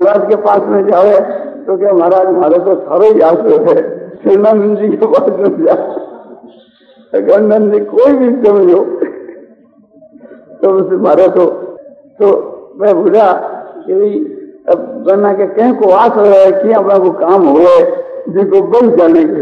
महाराज के पास में जावे तो क्या महाराज हमारे तो थारो ही आसो है, श्रीनानंद जी के पास में जाओ, गंडन जी कोई भी समझो तो उसे मारे तो मैं बुझा कि भाई अब बना के कहीं को आस हो रहा है कि अपना को काम हुए जिनको बन जाने के।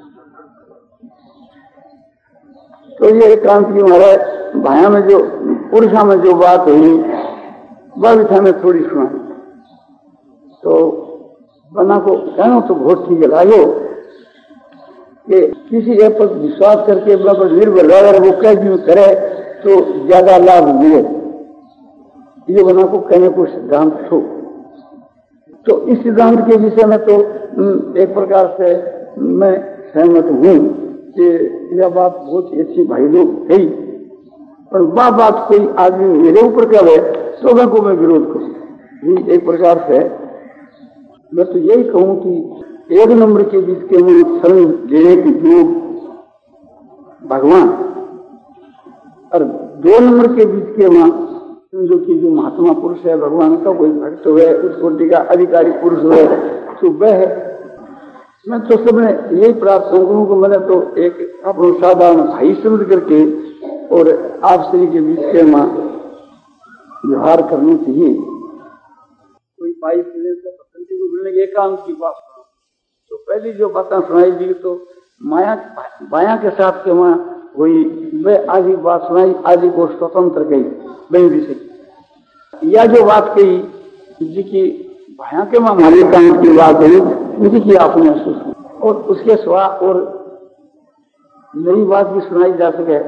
तो ये एकांत की महाराज भाया में जो पुरुषा में जो बात हुई वह भी था मैं थोड़ी सुनाई। तो बना को कहना तो बहुत ठीक है कि किसी एक पर विश्वास करके पर निर्भर रहे वो कह भी करे तो ज्यादा लाभ मिले, ये बना को कहने को सिद्धांत हो। तो इस सिद्धांत के विषय में तो एक प्रकार से मैं सहमत हूँ कि यह बात बहुत अच्छी भाई लोग है, पर वह बात कोई आदमी मेरे ऊपर करे तो मैं को मैं विरोध करूँ। एक प्रकार से मैं तो यही कहूँ कि एक नंबर के बीच के में शरण लेने की जो भगवान और 2 नंबर के बीच के वहां जो कि जो महात्मा पुरुष है भगवान का कोई भक्त हुए उस कोटि का अधिकारी पुरुष हुए तो वह है। मैं तो सबने यही प्रार्थना करूँ कि मैंने तो एक अपना साधारण भाई समझ करके और आप श्री के बीच के वहां व्यवहार करनी चाहिए। कोई भाई को मिलने के एकांत की बात तो पहली जो बातें सुनाई दी तो माया के साथ के वहां हुई वह आधी बात सुनाई, आधी को स्वतंत्र कही वही विषय। या जो बात कही जी की भाया के वहां हमारे एकांत की बात हुई जी की आपने और उसके सिवा और नई बात भी सुनाई जा सके।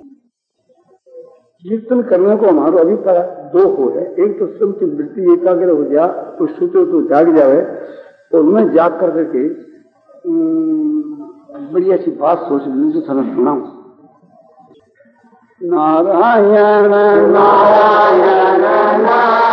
कीर्तन करने को हमारा अभिप्राय 2 हो है, एक तो सब की वृत्ति एकाग्र हो जा तो सोचो तो जाग जावे और मैं जाग कर करके बड़ी अच्छी बात सोच लूँ जो थाना सुनाऊं। नारायण नारायण नारायण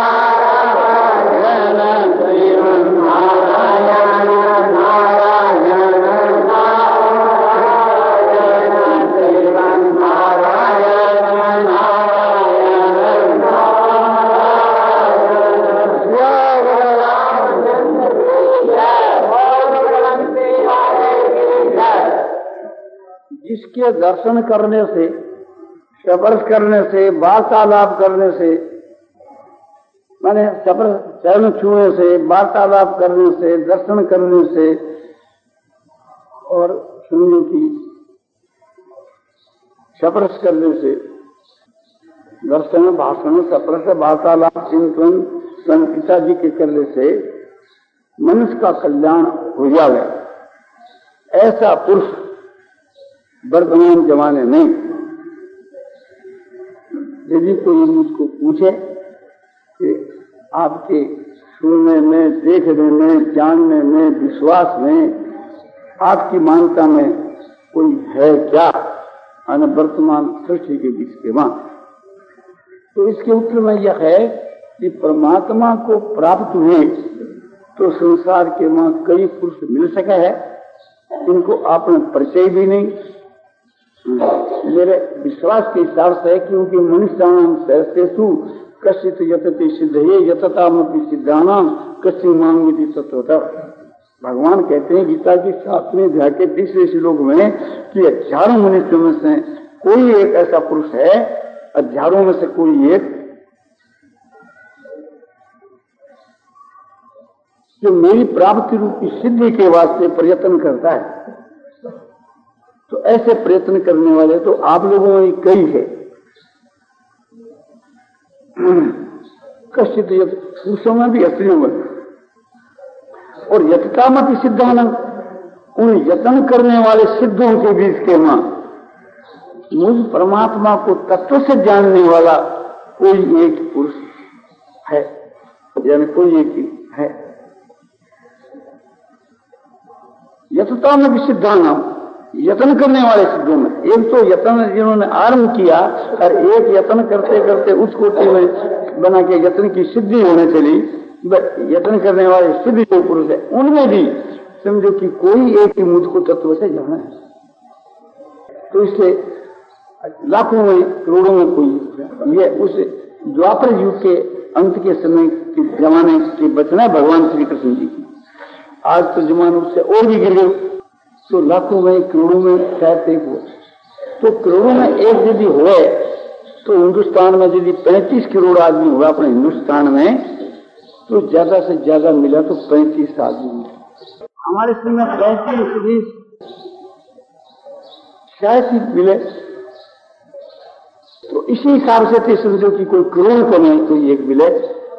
जिसके दर्शन करने से, स्पर्श करने से, वार्तालाप करने से, माने चरण छूने से, वार्तालाप करने से, दर्शन करने से और सुनने की स्पर्श करने से, दर्शन भाषण स्पर्श वार्तालाप चिंतन संकिता जी के करने से मनुष्य का कल्याण हो जाए, ऐसा पुरुष वर्तमान जमाने में यदि कोई मुझको पूछे कि आपके सुनने में, देखने में, जानने में, विश्वास में, आपकी मान्यता में कोई है क्या वर्तमान सृष्टि के बीच के वहां, तो इसके उत्तर में यह है कि परमात्मा को प्राप्त हुए तो संसार के वहां कई पुरुष मिल सके है, इनको आपने परिचय भी नहीं। मेरे विश्वास के हिसाब से क्योंकि मनुष्याणाम सहस्तेषु कश्चित् यतते सिद्धये यततामपि सिद्धानाम कश्चित् मांगति तत्वतः। भगवान कहते हैं गीता की 7वें अध्याय के 30वें श्लोक में कि हजारों मनुष्यों में से कोई एक ऐसा पुरुष है, हजारों में से कोई एक जो मेरी प्राप्ति रूपी सिद्धि के वास्ते प्रयत्न करता है। तो ऐसे प्रयत्न करने वाले तो आप लोगों में कई है। कश्चित् पुरुषों में भी स्त्रियों में और यततामपि सिद्धानाम, उन यत्न करने वाले सिद्धों के बीच के मां मुझ परमात्मा को तत्व से जानने वाला कोई एक पुरुष है, यानी कोई एक है। यततामपि सिद्धानाम, यत्न करने वाले सिद्धों में एक तो यत्न जिन्होंने आरंभ किया और एक यत्न करते करते उस कोटि में बना के यत्न की सिद्धि होने चली, यत्न करने वाले सिद्ध जो पुरुष है उनमें भी समझो कि कोई एक ही मुझको तत्व से जाना है। तो इससे लाखों में करोड़ों में कोई ये उस द्वापर युग के अंत के समय के जमाने की बचना है भगवान श्री कृष्ण जी की। आज तो जमाना उससे और भी गिर गए, तो लाखों में करोड़ों में शायद एक हो, तो करोड़ों में एक यदि हुए तो हिंदुस्तान में यदि 35 करोड़ आदमी हुआ अपने हिंदुस्तान में, तो ज्यादा से ज्यादा मिला तो 35 आदमी। हमारे समय 35 शायद ही मिले, तो इसी हिसाब से थे समझो कि कोई करोड़ को नहीं कोई एक मिले,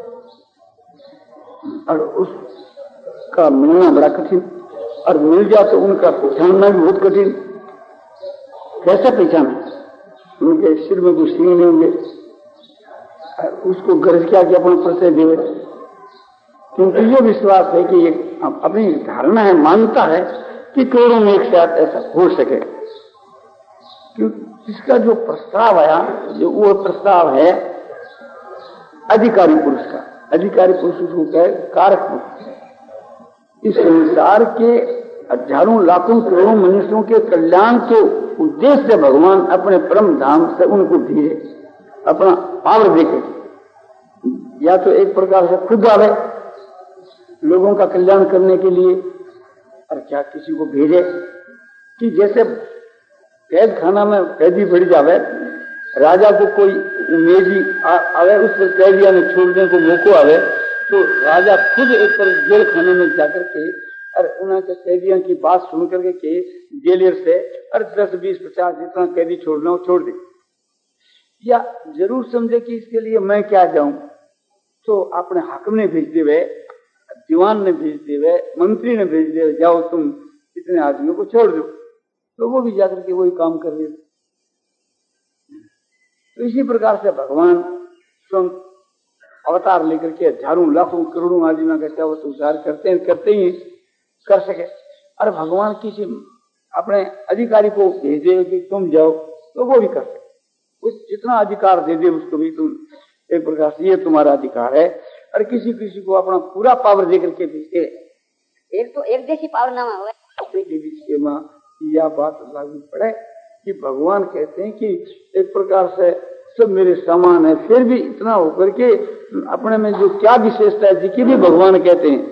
और उसका मिलना बड़ा कठिन, और मिल जाए तो उनका पहचानना भी बहुत कठिन। कैसे पहचाना? उनके सिर में कुछ सींग नहीं होंगे, उसको गर्ज क्या कि अपना परिचय देवे, क्योंकि ये विश्वास है कि ये अपनी धारणा है, मानता है कि करोड़ों में एक साथ ऐसा हो सके। क्योंकि इसका जो प्रस्ताव आया, जो वो प्रस्ताव है अधिकारी पुरुष का, अधिकारी पुरुष उसको कहे कारक पुरुष। इस संसार के हजारों लाखों करोड़ों मनुष्यों के कल्याण के उद्देश्य से भगवान अपने परम धाम से उनको भेजे, अपना पावर देखे। या तो एक प्रकार से खुद आवे लोगों का कल्याण करने के लिए, और क्या किसी को भेजे कि जैसे कैद खाना में कैदी बढ़ जावे, राजा को कोई उमेदी आवे, उस पर कैदिया में छोड़ने को मौको आवे, तो राजा खुद एक पर जेल खाने में जाकर के और उन्होंने कैदियों की बात सुन करके के जेलर से और 10, 20, 50 जितना कैदी छोड़ना हो छोड़ दे, या जरूर समझे कि इसके लिए मैं क्या जाऊं, तो अपने हाकिम ने भेज देवे, दीवान ने भेज देवे, मंत्री ने भेज देवे, जाओ तुम इतने आदमियों को छोड़ दो, तो वो भी जाकर के वही काम कर रहे। तो इसी प्रकार से भगवान स्वयं अवतार लेकर के हजारों लाखों करोड़ों आदमियों का चाहे तो उद्धार करते ही कर सके। और भगवान किसी अपने अधिकारी को भेज दे कि तुम जाओ, तो वो भी कर सके, उस जितना अधिकार दे दे उसको भी तुम एक प्रकार से ये तुम्हारा अधिकार है। और किसी किसी को अपना पूरा पावर देकर के भेजते, एक तो एक देशी पावर नामा हुआ के माँ यह बात लागू पड़े कि भगवान कहते हैं कि एक प्रकार से सब मेरे समान है, फिर भी इतना होकर के अपने में जो क्या विशेषता है जिसकी भी भगवान कहते हैं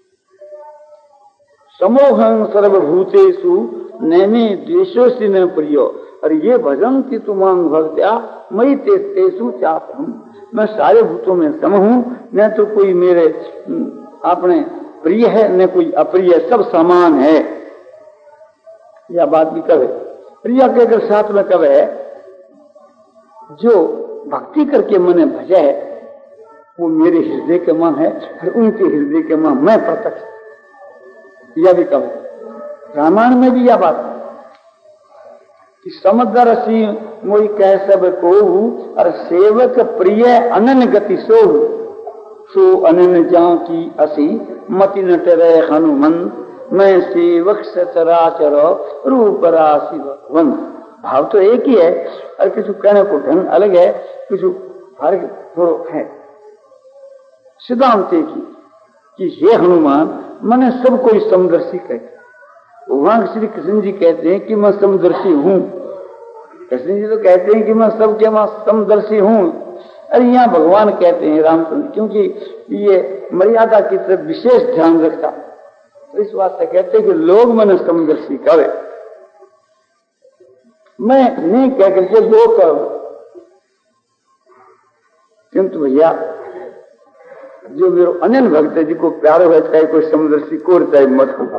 समोहं सर्वभूतेषु नैमे द्वेषोऽस्ति न प्रियो, और ये भजन की तुमांग भक्त्या मयि तेषु चापहम्, मैं सारे भूतों में सम हूं, न तो कोई मेरे अपने प्रिय है न कोई अप्रिय, सब समान है। यह बात भी कहे प्रिया के अगर साथ में कहे जो भक्ति करके मने भजे है वो मेरे हृदय के मां है, और उनके हृदय के मां मैं प्रत्यक्ष, यह भी कहे। रामायण में भी यह बात कि समदर्शी मोई कह सब को, और सेवक प्रिय अनन गति सोहु, सो अनन जां की असी मति न टरे हनुमंत, मैं सेवक सचराचर रूप राशि भगवन। भाव तो एक ही है, और किसी कहने को ढंग अलग है, किसी फर्क थोड़ा है। सिद्धांत एक ही कि हे हनुमान मैंने सबको समदर्शी कहते, वहां श्री कृष्ण जी कहते हैं कि मैं समदर्शी हूं, कृष्ण जी तो कहते हैं कि मैं सबके मां समदर्शी हूं, अरे यहाँ भगवान कहते हैं रामचंद्र, क्योंकि ये मर्यादा की तरफ विशेष ध्यान रखता, तो इस बात से कहते हैं कि लोग मैंने समदर्शी कहे, मैं नहीं कह करके लोग करो। किंतु भैया जो मेरे अनन्य भक्त है जिसको प्यारो है, चाहे कोई समदर्शी को चाहे मत हो,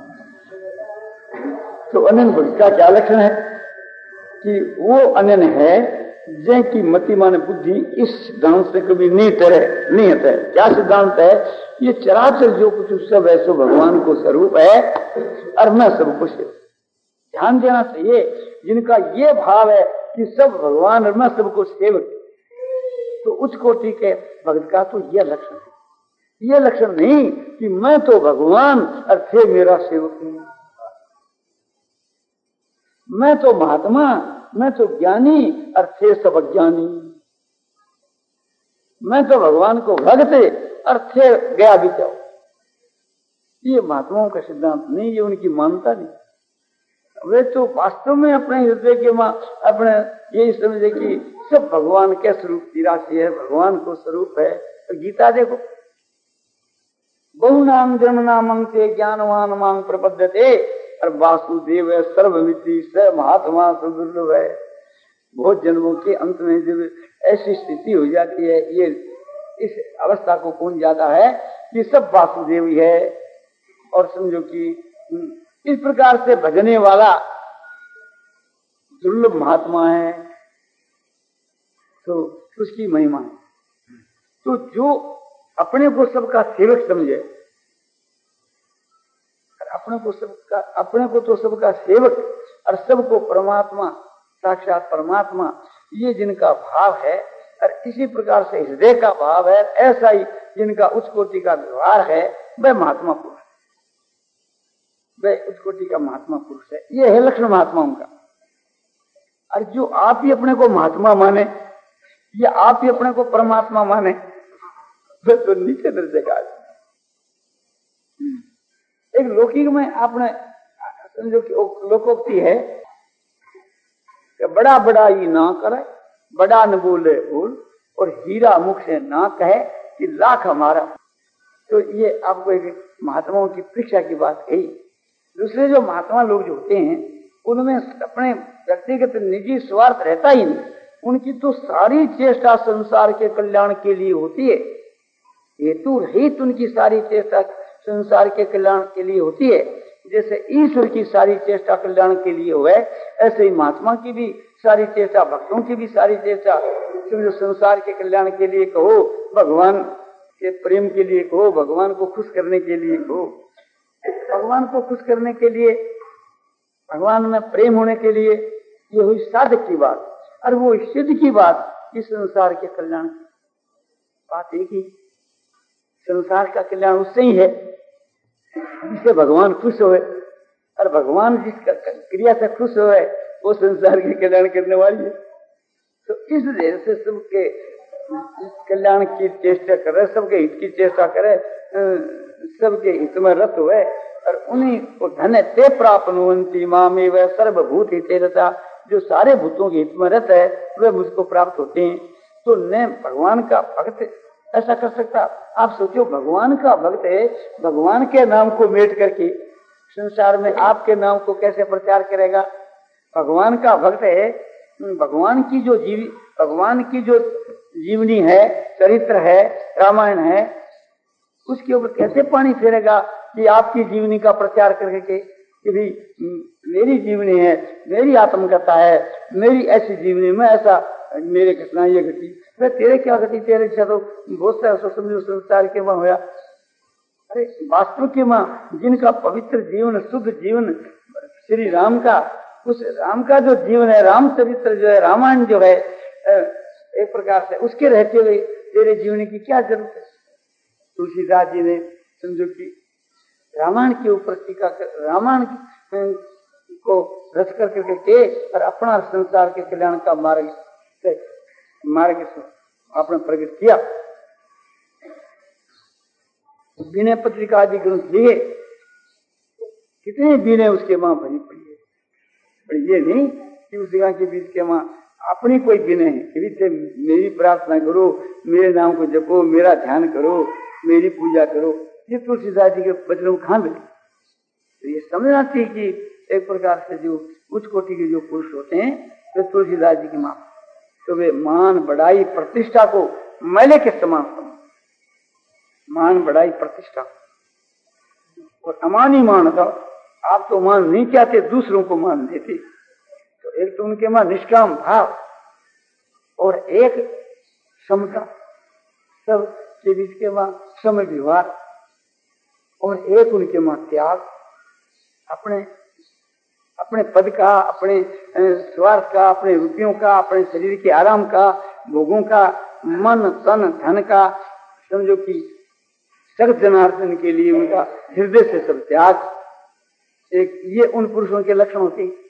तो अनन्य भक्त का क्या लक्षण है कि वो अनन्य है जिनकी मति मान बुद्धि इस सिद्धांत से कभी नहीं टरे नहीं हटे। क्या सिद्धांत है? ये चराचर जो कुछ सब है सो भगवान को स्वरूप है, और मैं सब कुछ है। ध्यान देना चाहिए जिनका ये भाव है कि सब भगवान और मैं सबको सेवक, तो उच्च कोटि के भक्त का तो यह लक्षण है। ये लक्षण नहीं कि मैं तो भगवान और थे मेरा सेवक नहीं, मैं तो महात्मा, मैं तो ज्ञानी और थे सब अज्ञानी, मैं तो भगवान को भक्त और थे गया भी जाओ। ये महात्माओं का सिद्धांत नहीं, ये उनकी मान्यता नहीं। वे तो वास्तव में अपने हृदय के मां अपने यही समझे कि सब भगवान के स्वरूप की राशि है, भगवान को स्वरूप है, तो गीता देखो, बहुनाम जन्म नामं से ज्ञानवान मांग प्रपद्यते, और वासुदेव सर्वमिति स महात्मा सुदुर्लभ है। बहुत जन्मों के अंत में जब ऐसी स्थिति हो जाती है, ये इस अवस्था को कौन जाता है कि सब वासुदेव ही है, और समझो कि इस प्रकार से भजने वाला दुर्लभ महात्मा है, तो उसकी महिमा है। तो जो अपने को सबका सेवक समझे, अपने को तो सबका सेवक और सबको परमात्मा, साक्षात परमात्मा, ये जिनका भाव है, और इसी प्रकार से हृदय का भाव है, ऐसा ही जिनका उच्च कोटि का व्यवहार है, वह महात्मा पुरुष है, वह उच्च कोटि का महात्मा पुरुष है। ये है लक्षण महात्माओं का। और जो आप ही अपने को महात्मा माने या आप ही अपने को परमात्मा माने, वह तो नीचे दर्जे का। एक लौकिक में आपने समझो कि लोकोक्ति है कि बड़ा बड़ा ही ना करे, बड़ा न बोले बोल, और हीरा मुख से ना कहे कि लाख हमारा। तो ये आपको एक महात्माओं की परीक्षा की बात कही। दूसरे जो महात्मा लोग जो होते हैं, उनमें अपने व्यक्तिगत निजी स्वार्थ रहता ही नहीं। उनकी तो सारी चेष्टा संसार के कल्याण के लिए होती है, हेतु रहित उनकी सारी चेष्टा संसार के कल्याण के लिए होती है। जैसे ईश्वर की सारी चेष्टा कल्याण के लिए हुए, ऐसे ही महात्मा की भी सारी चेष्टा, भक्तों की भी सारी चेष्टा जो संसार के कल्याण के लिए कहो, भगवान के प्रेम के लिए कहो, भगवान को खुश करने के लिए कहो, भगवान को खुश करने के लिए, भगवान में प्रेम होने के लिए, ये हुई साधक की बात। और वो सिद्ध की बात, इस संसार के कल्याण की बात एक ही, संसार का कल्याण उससे ही है जिससे भगवान खुश होए, और भगवान जिस क्रिया से खुश होए वो संसार के कल्याण करने वाली है। तो इस देर से सबके कल्याण की चेष्टा करे, सबके हित की चेष्टा करे, सबके हित में रत हुए, और उन्हीं को धन्य ते प्राप्नुवन्ति मामेव सर्वभूत हितेरता। जो सारे भूतों के हित में रत है वे मुझको प्राप्त होते हैं। तो न भगवान का भक्त ऐसा कर सकता। आप सोचो, भगवान का भक्त है, भगवान के नाम को मेट करके संसार में आपके नाम को कैसे प्रचार करेगा? भगवान का भक्त है, भगवान की जो जीवनी है, चरित्र है, रामायण है, उसके ऊपर कैसे पानी फेरेगा कि आपकी जीवनी का प्रचार करके कि भी मेरी जीवनी है, मेरी आत्मकथा है, मेरी ऐसी जीवनी में ऐसा मेरे घटना ये घटी, मैं तेरे क्या घटी, तेरे तो बहुत सारा समझो संसार के मां होया। अरे वास्तव के मां जिनका पवित्र जीवन, शुद्ध जीवन श्री राम का, उस राम का जो जीवन है, राम चरित्र जो है, रामायण जो है, एक प्रकार से उसके रहते हुए तेरे जीवन की क्या जरूरत है? तुलसीदास जी ने समझो कि रामायण के ऊपर टीका कर, रामायण को रच करके के और अपना संसार के कल्याण का मार्ग आपने प्रकट किया। विनय पत्रिका आदि ग्रंथ लिए, कितने विनय उसके मां भरी पड़ी है। पर ये नहीं कि उस जगह के बीच के मां अपनी कोई विनय है कि मेरी प्रार्थना करो, मेरे नाम को जपो, मेरा ध्यान करो, मेरी पूजा करो। ये तुलसीदास जी के वचनों कहाँ मिले? तो ये समझना चाहिए कि एक प्रकार से जो उच्च कोटि के जो पुरुष होते हैं तो तुलसीदास जी की मां, तो वे मान बढ़ाई प्रतिष्ठा को मैले के समान समझ, मान बढ़ाई प्रतिष्ठा और अमानी मान था। आप तो मान नहीं चाहते, दूसरों को मान देते। तो एक तो उनके मां निष्काम भाव और एक समता, सब के बीच के मां समय व्यवहार, और एक उनके मां त्याग, अपने पद का, अपने स्वार्थ का, अपने रुपयों का, अपने शरीर के आराम का, भोगों का, मन तन धन का, समझो कि सगत जनार्दन के लिए उनका हृदय से सब त्याग। एक ये उन पुरुषों के लक्षण होते हैं।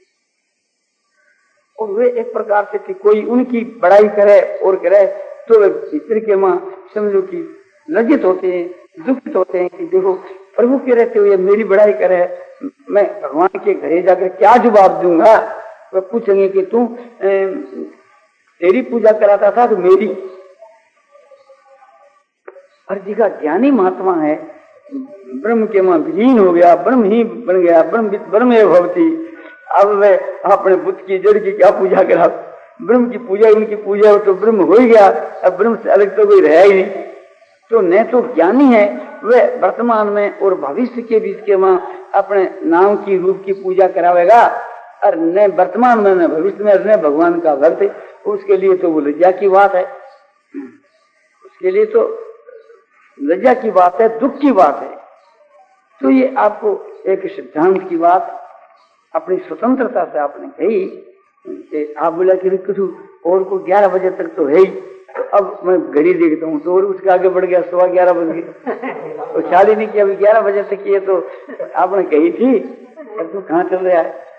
और वे एक प्रकार से कि कोई उनकी बड़ाई करे और करे तो वे भीतर के मां समझो कि लज्जित होते हैं, दुखित होते हैं कि देखो प्रभु के रहते हुए मेरी बड़ाई करे, मैं भगवान के घरे जाकर क्या जवाब दूंगा? वे पूछेंगे कि तू तेरी पूजा कराता था तो मेरी, और जिसका ज्ञानी महात्मा है ब्रह्म के मां विलीन हो गया, ब्रह्म ही बन गया, ब्रह्म भवती। अब वे अपने बुद्ध की जड़ की क्या पूजा करा, ब्रह्म की पूजा, उनकी पूजा हो तो ब्रह्म हो ही गया, अब ब्रह्म से अलग तो कोई रहा ही नहीं। तो न तो ज्ञानी है वे वर्तमान में और भविष्य के बीच के मां अपने नाम की रूप की पूजा करावेगा, और न वर्तमान में न भविष्य में न भगवान का भक्त, उसके लिए तो वो लज्जा की बात है, उसके लिए तो लज्जा की बात है, दुख की बात है। तो ये आपको एक सिद्धांत की बात अपनी स्वतंत्रता से आपने कही कि आप बोला कि कुछ और को 11 बजे तक तो है ही, तो अब मैं घड़ी देखता हूँ तो और उसके आगे बढ़ गया, 11:15 बज गए, तो ख्याल ही नहीं किया अभी 11 बजे तक ये तो आपने कही थी, अब तो कहाँ चल रहा है।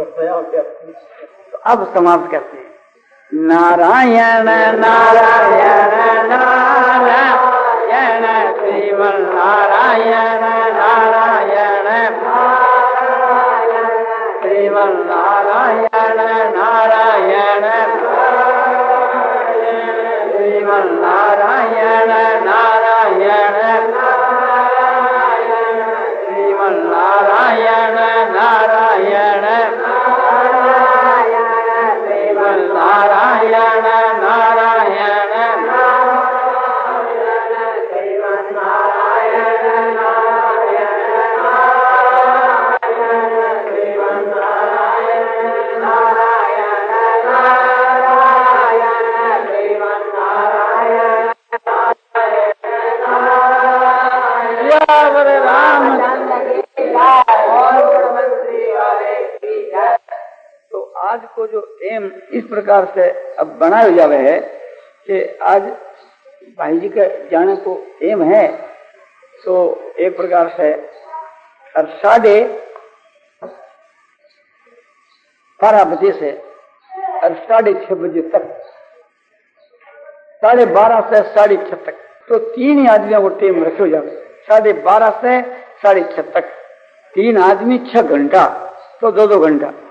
तो अब समाप्त करते हैं, नारायण नारायण नारायण श्रीमन नारायण नारायण श्रीमन नारायण नारायण श्रीमन नारायण नारायण श्रीमन नारायण नारायण श्रीमन नारायण नारायण श्रीमन नारायण तो आज को जो एम इस प्रकार से अब बनाया जावे है कि आज भाई जी के जाने को एम है, तो एक प्रकार से और 12:30 बजे से और 6:30 बजे तक, 12:30 से 6:30 तक, तो 3 ही आदमियों को टेम रखो जाए, 12:30 से 6:30 तक 3 आदमी 6 घंटा, तो 2-2 घंटा।